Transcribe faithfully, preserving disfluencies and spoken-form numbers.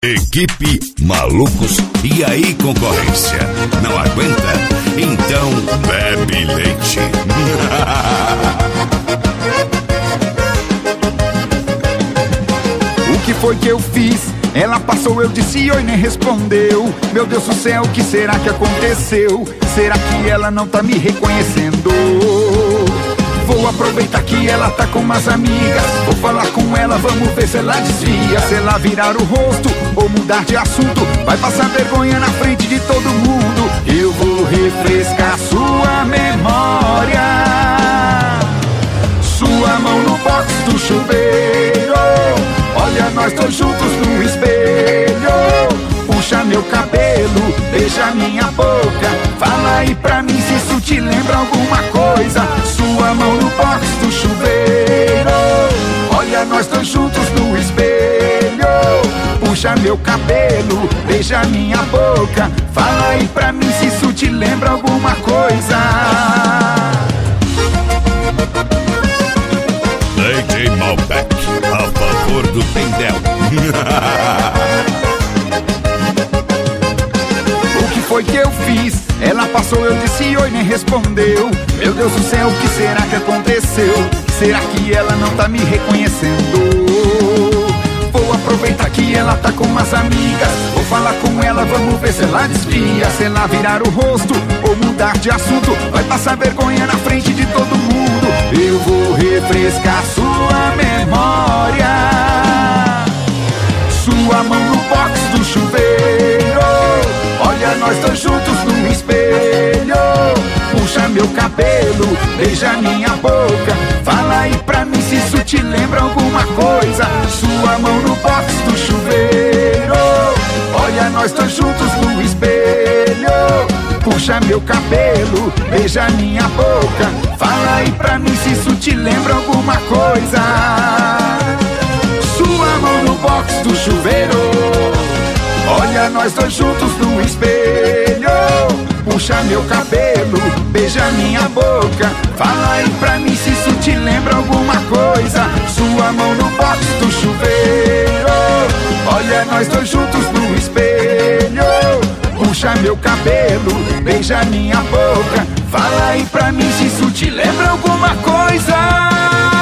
Equipe Malucos. E aí, concorrência? Não aguenta? Então bebe leite. O que foi que eu fiz? Ela passou, eu disse oi, nem respondeu. Meu Deus do céu, o que será que aconteceu? Será que ela não tá me reconhecendo? Vou aproveitar que ela tá com umas amigas. Vou falar com ela, vamos ver se ela desvia. Se ela virar o rosto ou mudar de assunto, vai passar vergonha na frente de todo mundo. Eu vou refrescar sua memória. Sua mão no box do chuveiro. Olha nós dois juntos no espelho. Puxa meu cabelo, beija minha boca. Fala aí pra mim se isso te lembra alguma coisa. Sua mão no box do chuveiro. Olha nós dois juntos no espelho. Puxa meu cabelo, beija minha boca. Fala aí pra mim se isso te lembra alguma coisa. D J Malbec, a favor do Pendel. O que foi que eu fiz? Ela passou, eu disse oi, nem respondeu. Meu Deus do céu, o que será que aconteceu? Será que ela não tá me reconhecendo? Vou aproveitar que ela tá com umas amigas. Vou falar com ela, vamos ver se ela desvia. Se ela virar o rosto ou mudar de assunto, vai passar vergonha na frente de todo mundo. Eu vou refrescar sua memória. Sua mão no box do chuveiro. Olha nós dois juntos no espelho. Puxa meu cabelo, beija minha boca. Fala aí pra mim se isso te lembra alguma coisa. Sua mão no box do chuveiro. Olha nós dois juntos no espelho. Puxa meu cabelo, beija minha boca. Fala aí pra mim se isso te lembra alguma coisa. Sua mão no box do chuveiro. Olha nós dois juntos no espelho. Puxa meu cabelo, beija minha boca. Fala aí pra mim se isso te lembra alguma coisa. Sua mão no box do chuveiro. Olha nós dois juntos no espelho. Puxa meu cabelo, beija minha boca. Fala aí pra mim se isso te lembra alguma coisa.